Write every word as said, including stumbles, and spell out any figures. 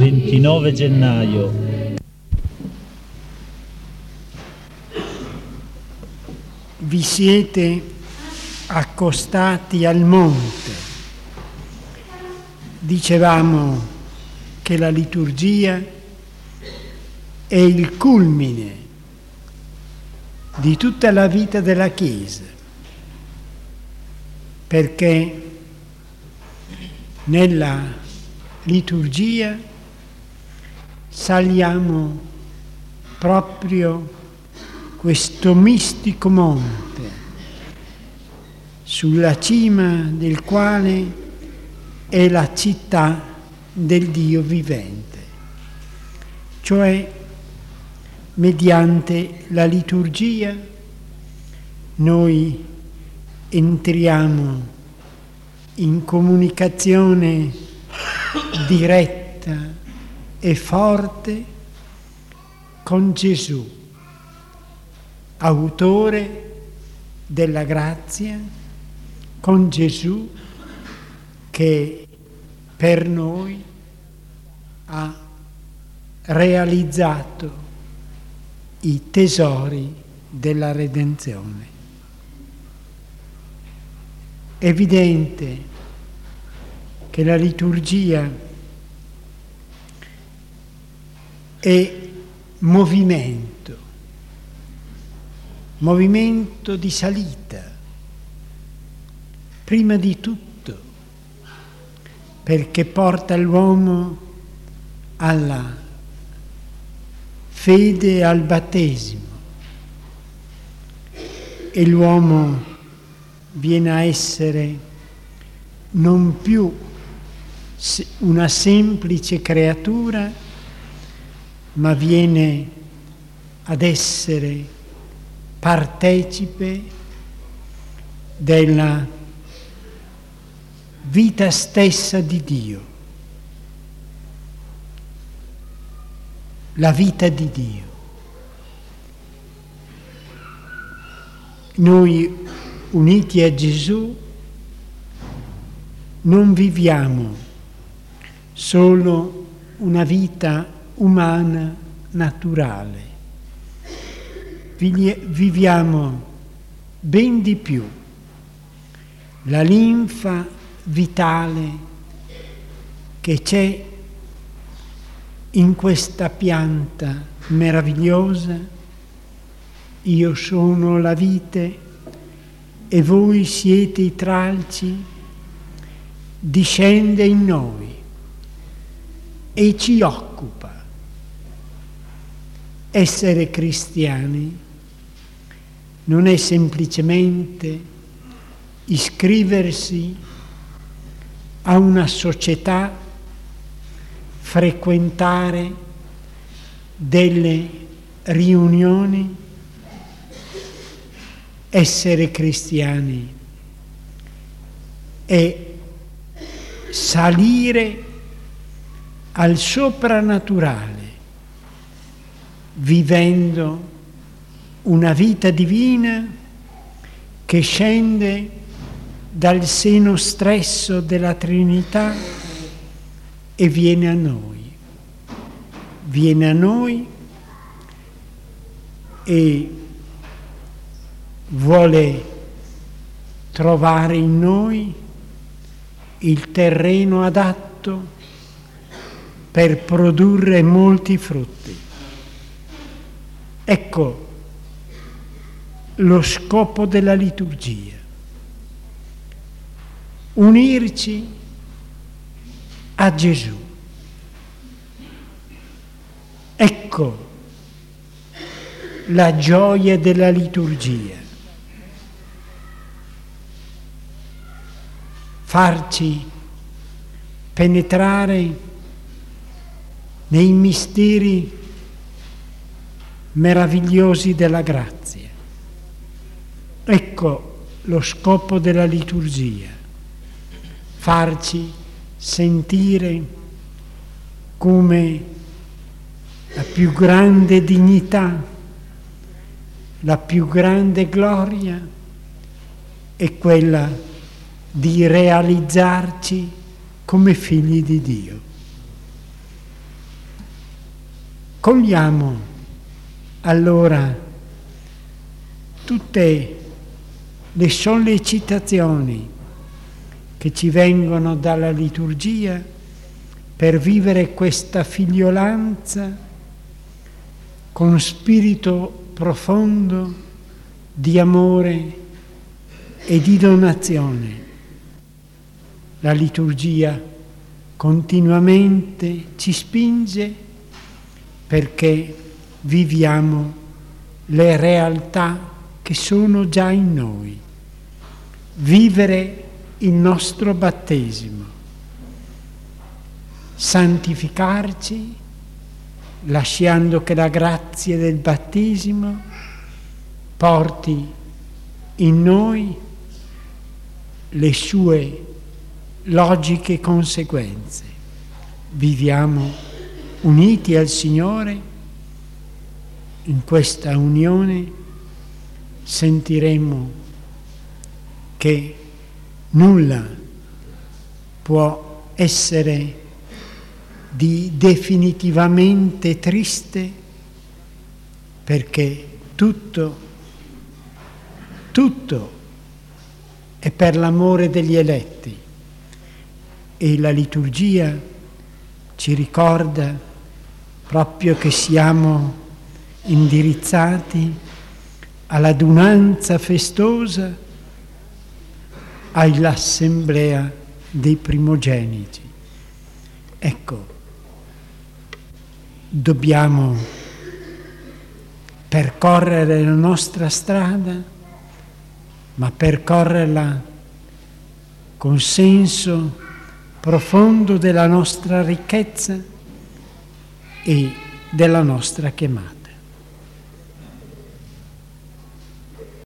ventinove gennaio. Vi siete accostati al monte. Dicevamo che la liturgia è il culmine di tutta la vita della Chiesa, perché nella liturgia saliamo proprio questo mistico monte, sulla cima del quale è la città del Dio vivente, cioè mediante la liturgia noi entriamo in comunicazione diretta e forte con Gesù, autore della grazia, con Gesù che per noi ha realizzato i tesori della redenzione. È evidente che la liturgia è movimento, movimento di salita, prima di tutto, perché porta l'uomo alla fede e al battesimo, e l'uomo viene a essere non più una semplice creatura, ma viene ad essere partecipe della vita stessa di Dio, la vita di Dio. Noi, uniti a Gesù, non viviamo solo una vita umana naturale, viviamo ben di più la linfa vitale che c'è in questa pianta meravigliosa. Io sono la vite e voi siete i tralci, discende in noi e ci occupa. Essere cristiani non è semplicemente iscriversi a una società, frequentare delle riunioni. Essere cristiani è salire al soprannaturale, vivendo una vita divina che scende dal seno stesso della Trinità e viene a noi. Viene a noi e vuole trovare in noi il terreno adatto per produrre molti frutti. Ecco lo scopo della liturgia: unirci a Gesù. Ecco la gioia della liturgia: farci penetrare nei misteri meravigliosi della grazia. Ecco lo scopo della liturgia: farci sentire come la più grande dignità, la più grande gloria è quella di realizzarci come figli di Dio. cogliamo allora tutte le sollecitazioni che ci vengono dalla liturgia per vivere questa figliolanza con spirito profondo di amore e di donazione. La liturgia continuamente ci spinge perché viviamo le realtà che sono già in noi. Vivere il nostro battesimo, santificarci, lasciando che la grazia del battesimo porti in noi le sue logiche conseguenze. Viviamo uniti al Signore, in questa unione sentiremo che nulla può essere di definitivamente triste, perché tutto, tutto è per l'amore degli eletti, e la liturgia ci ricorda proprio che siamo indirizzati all'adunanza festosa, all'assemblea dei primogeniti. Ecco, dobbiamo percorrere la nostra strada, ma percorrerla con senso profondo della nostra ricchezza e della nostra chiamata.